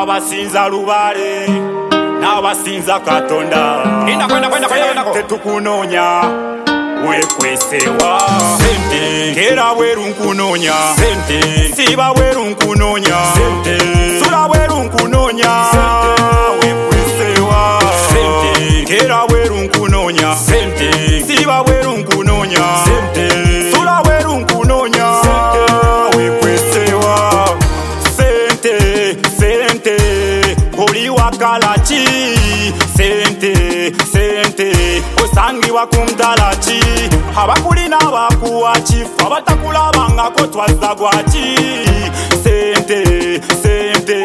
abasinza lubale n'abasinza Katonda tetukunoonya wekwesewa sente kera bweru nkunoonya sente siba bweru nkunoonya sente sula bweru nkunoonya wekwesewa sente kera bweru nkunoonya sente siba bweru nkunoonya sente sula bweru nkunoonya wekwesewa sente sente oli wakalachi sente sente osangibwa kumdalachi abakulina abakuwachi abatakulabangako twazza gwaki sente sente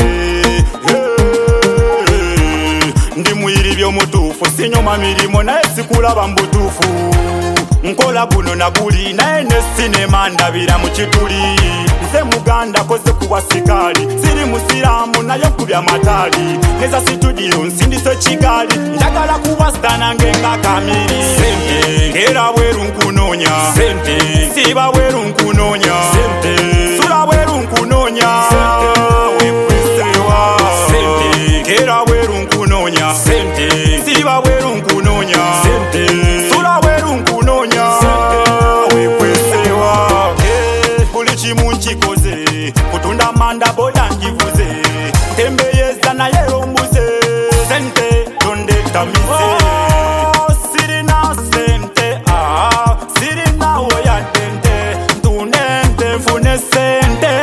ndi muyiri by'omutuufu sinyoma mirimo naye sikulaba mbutuufu nkola guno na guli naye ne sinema ndabira mu kituli nze muganda koze kuwa sikali siri musiramu naye kubya matali neza situdio nsindise kigali njagala kuba stanange nga kamiri sente kera bweru nkunoonya sente siba bweru nkunoonya sente sula bweru nkunoonya wekwesewa sente kera bweru nkunoonya sente siba bweru nkunoonya sente sula bweru nkunoonya wekwesewa buli kimu nkikoze kutunda manda boda ngivuze ntembeyeza naye ombuze sente tondetamize sirina sente sirina woyadente ntunente nfune sente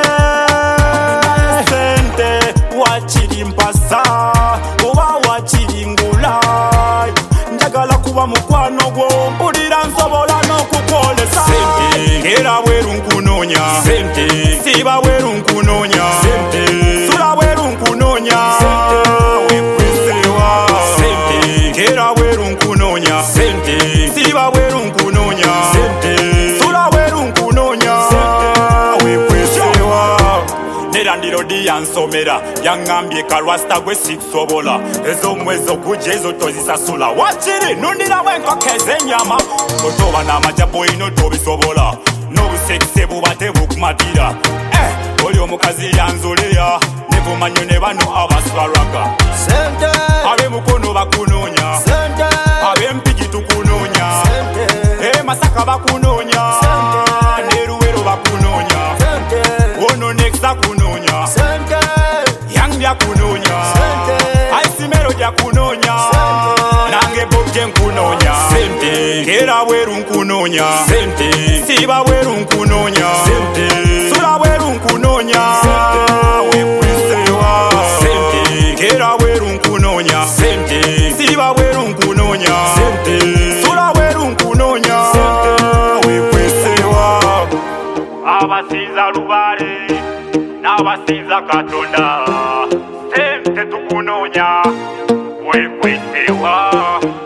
sente wakiri mpasa oba wakiri ngula njagala kuba mukwano gwo mpulira nsobola n'okukwolesa sente kera bweru nkunoonya sente siba bweru nkunoonya sente sula bweru nkunoonya wekwesewa sente kera bweru nkunoonya sente siba bweru nkunoonya sente sula bweru nkunoonya wekwesewa nerandiro diyansomera yaŋŋambye kalwasita gwe sikusobola ez'omwezi okujja ezo tozisasula wakiri nundiramu enkoko ez'ennyama otoba n'amajja boyino tobisobola n'obusekise buba tebukumatira oli omukazi yanzoleya nebumanyo ne bano abaswaraga ab'emukono bakunoonya ab'empigi tukunoonya Masaka bakunoonya neruwero bakunoonya ono nexa kunoonya yangbya kunoonya aisimero gya kunoonya nange bobje nkunoonya sente kera bweru nkunoonya sente siba bweru nkunoonya sente sula bweru nkunoonya wekwesewa sente kera bweru nkunoonya sente siba bweru nkunoonya sente sula bweru nkunoonya wekwesewa abasinza lubale n'abasinza Katonda sente tukunoonya wekwesewa